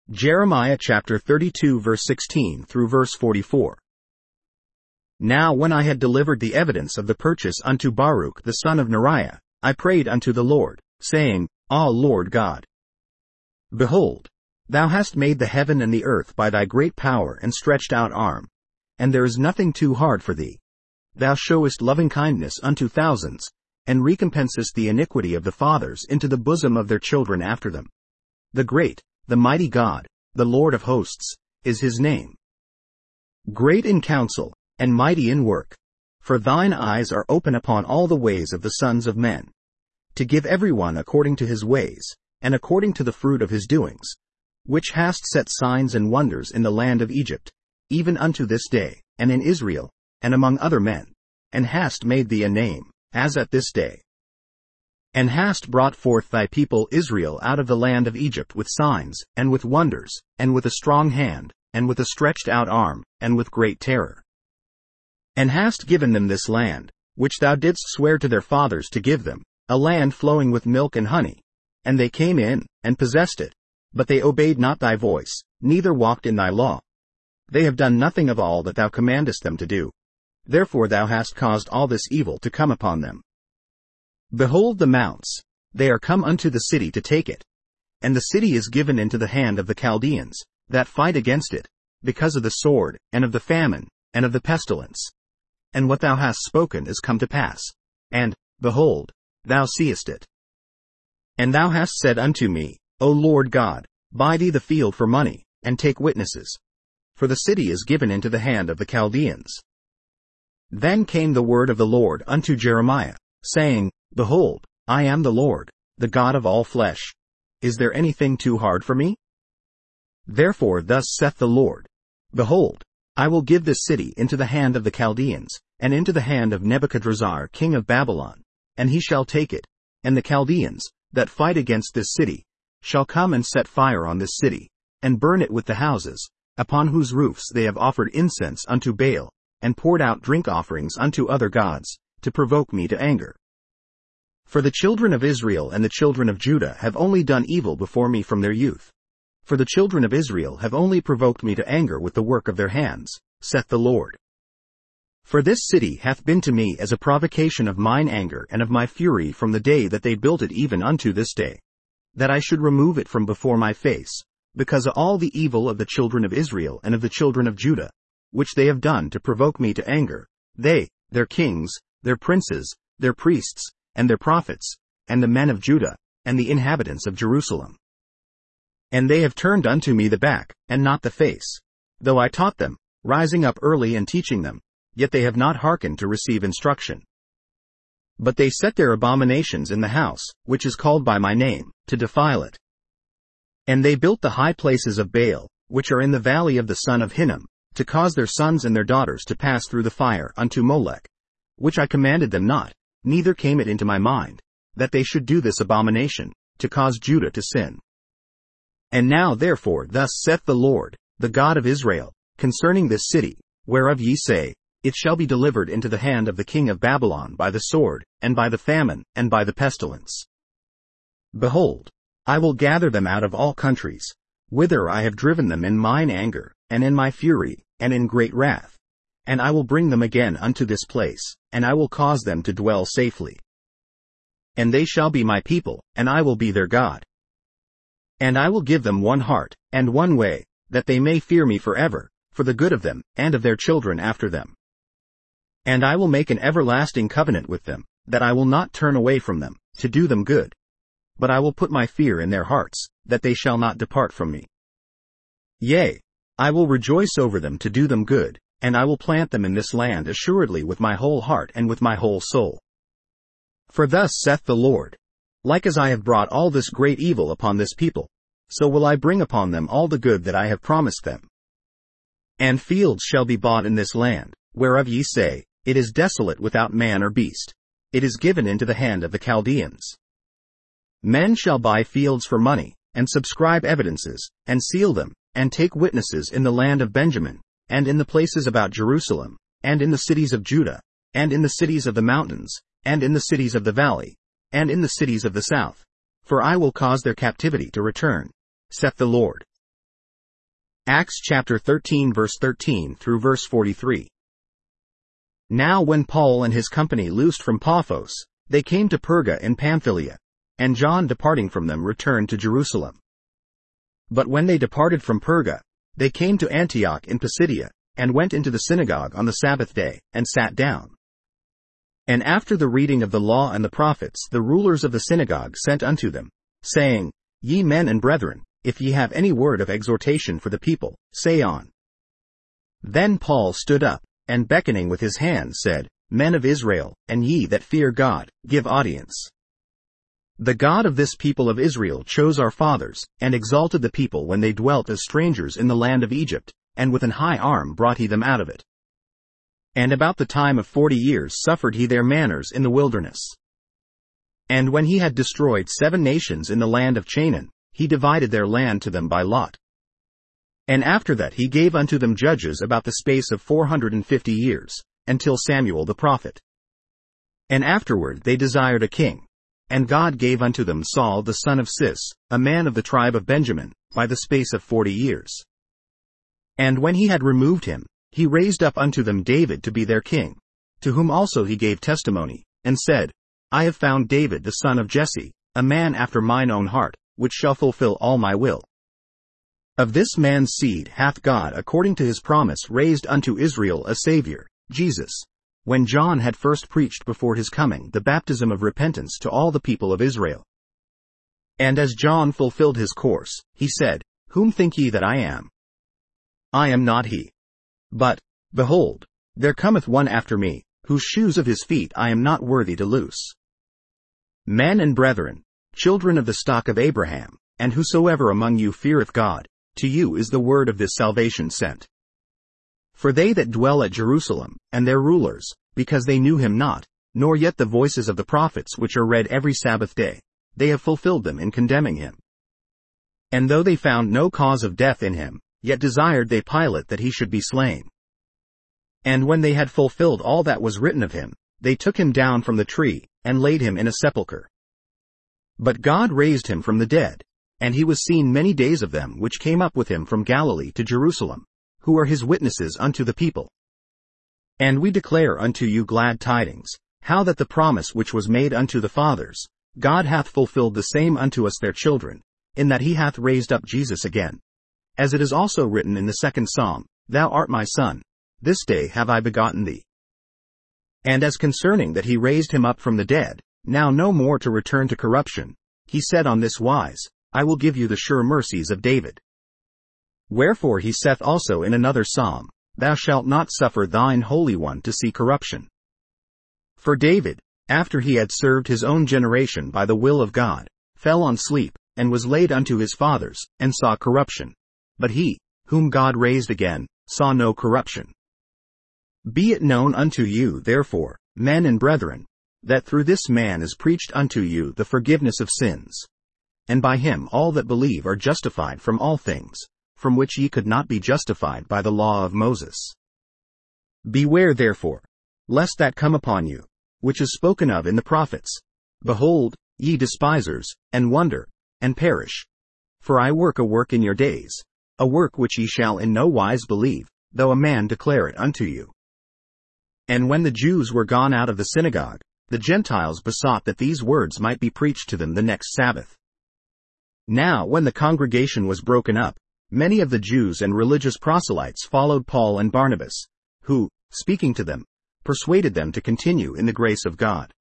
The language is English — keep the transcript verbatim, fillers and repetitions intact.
Jeremiah chapter thirty-two verse sixteen through verse forty-four. Now when I had delivered the evidence of the purchase unto Baruch the son of Neriah, I prayed unto the Lord, saying, Ah, Lord God, behold, thou hast made the heaven and the earth by thy great power and stretched out arm, and there is nothing too hard for thee. Thou showest loving kindness unto thousands, and recompensest the iniquity of the fathers into the bosom of their children after them. The great, the mighty God, the Lord of hosts, is his name. Great in counsel, and mighty in work. For thine eyes are open upon all the ways of the sons of men, to give every one according to his ways, and according to the fruit of his doings, which hast set signs and wonders in the land of Egypt, even unto this day, and in Israel, and among other men, and hast made thee a name, as at this day. And hast brought forth thy people Israel out of the land of Egypt with signs, and with wonders, and with a strong hand, and with a stretched out arm, and with great terror. And hast given them this land, which thou didst swear to their fathers to give them, a land flowing with milk and honey. And they came in, and possessed it, but they obeyed not thy voice, neither walked in thy law. They have done nothing of all that thou commandest them to do. Therefore thou hast caused all this evil to come upon them. Behold the mounts, they are come unto the city to take it. And the city is given into the hand of the Chaldeans, that fight against it, because of the sword, and of the famine, and of the pestilence. And what thou hast spoken is come to pass. And, behold, thou seest it. And thou hast said unto me, O Lord God, buy thee the field for money, and take witnesses. For the city is given into the hand of the Chaldeans. Then came the word of the Lord unto Jeremiah, saying, Behold, I am the Lord, the God of all flesh. Is there anything too hard for me? Therefore thus saith the Lord, Behold, I will give this city into the hand of the Chaldeans, and into the hand of Nebuchadrezzar king of Babylon, and he shall take it, and the Chaldeans, that fight against this city, shall come and set fire on this city, and burn it with the houses, upon whose roofs they have offered incense unto Baal, and poured out drink offerings unto other gods, to provoke me to anger. For the children of Israel and the children of Judah have only done evil before me from their youth. For the children of Israel have only provoked me to anger with the work of their hands, saith the Lord. For this city hath been to me as a provocation of mine anger and of my fury from the day that they built it even unto this day, that I should remove it from before my face, because of all the evil of the children of Israel and of the children of Judah, which they have done to provoke me to anger, they, their kings, their princes, their priests, and their prophets, and the men of Judah, and the inhabitants of Jerusalem. And they have turned unto me the back, and not the face. Though I taught them, rising up early and teaching them, yet they have not hearkened to receive instruction. But they set their abominations in the house, which is called by my name, to defile it. And they built the high places of Baal, which are in the valley of the son of Hinnom, to cause their sons and their daughters to pass through the fire unto Molech, which I commanded them not, neither came it into my mind, that they should do this abomination, to cause Judah to sin. And now therefore thus saith the Lord, the God of Israel, concerning this city, whereof ye say, It shall be delivered into the hand of the king of Babylon by the sword, and by the famine, and by the pestilence. Behold, I will gather them out of all countries, whither I have driven them in mine anger, and in my fury, and in great wrath. And I will bring them again unto this place, and I will cause them to dwell safely. And they shall be my people, and I will be their God. And I will give them one heart, and one way, that they may fear me forever, for the good of them, and of their children after them. And I will make an everlasting covenant with them, that I will not turn away from them, to do them good. But I will put my fear in their hearts, that they shall not depart from me. Yea, I will rejoice over them to do them good, and I will plant them in this land assuredly with my whole heart and with my whole soul. For thus saith the Lord, Like as I have brought all this great evil upon this people, so will I bring upon them all the good that I have promised them. And fields shall be bought in this land, whereof ye say, It is desolate without man or beast. It is given into the hand of the Chaldeans. Men shall buy fields for money, and subscribe evidences, and seal them, and take witnesses in the land of Benjamin, and in the places about Jerusalem, and in the cities of Judah, and in the cities of the mountains, and in the cities of the valley, and in the cities of the south. For I will cause their captivity to return, saith the Lord. Acts chapter thirteen verse thirteen through verse forty-three. Now when Paul and his company loosed from Paphos, they came to Perga in Pamphylia, and John departing from them returned to Jerusalem. But when they departed from Perga, they came to Antioch in Pisidia, and went into the synagogue on the Sabbath day, and sat down. And after the reading of the law and the prophets, the rulers of the synagogue sent unto them, saying, Ye men and brethren, if ye have any word of exhortation for the people, say on. Then Paul stood up, and beckoning with his hand said, Men of Israel, and ye that fear God, give audience. The God of this people of Israel chose our fathers, and exalted the people when they dwelt as strangers in the land of Egypt, and with an high arm brought he them out of it. And about the time of forty years suffered he their manners in the wilderness. And when he had destroyed seven nations in the land of Chanaan, he divided their land to them by lot. And after that he gave unto them judges about the space of four hundred and fifty years, until Samuel the prophet. And afterward they desired a king. And God gave unto them Saul the son of Cis, a man of the tribe of Benjamin, by the space of forty years. And when he had removed him, he raised up unto them David to be their king, to whom also he gave testimony, and said, I have found David the son of Jesse, a man after mine own heart, which shall fulfill all my will. Of this man's seed hath God according to his promise raised unto Israel a Saviour, Jesus, when John had first preached before his coming the baptism of repentance to all the people of Israel. And as John fulfilled his course, he said, Whom think ye that I am? I am not he. But, behold, there cometh one after me, whose shoes of his feet I am not worthy to loose. Men and brethren, children of the stock of Abraham, and whosoever among you feareth God, to you is the word of this salvation sent. For they that dwell at Jerusalem, and their rulers, because they knew him not, nor yet the voices of the prophets which are read every Sabbath day, they have fulfilled them in condemning him. And though they found no cause of death in him, yet desired they Pilate that he should be slain. And when they had fulfilled all that was written of him, they took him down from the tree, and laid him in a sepulchre. But God raised him from the dead, and he was seen many days of them which came up with him from Galilee to Jerusalem, who are his witnesses unto the people. And we declare unto you glad tidings, how that the promise which was made unto the fathers, God hath fulfilled the same unto us their children, in that he hath raised up Jesus again. As it is also written in the second psalm, Thou art my son, this day have I begotten thee. And as concerning that he raised him up from the dead, now no more to return to corruption, he said on this wise, I will give you the sure mercies of David. Wherefore he saith also in another psalm, Thou shalt not suffer thine Holy One to see corruption. For David, after he had served his own generation by the will of God, fell on sleep, and was laid unto his fathers, and saw corruption. But he, whom God raised again, saw no corruption. Be it known unto you, therefore, men and brethren, that through this man is preached unto you the forgiveness of sins. And by him all that believe are justified from all things, from which ye could not be justified by the law of Moses. Beware therefore, lest that come upon you, which is spoken of in the prophets. Behold, ye despisers, and wonder, and perish. For I work a work in your days, a work which ye shall in no wise believe, though a man declare it unto you. And when the Jews were gone out of the synagogue, the Gentiles besought that these words might be preached to them the next Sabbath. Now when the congregation was broken up, many of the Jews and religious proselytes followed Paul and Barnabas, who, speaking to them, persuaded them to continue in the grace of God.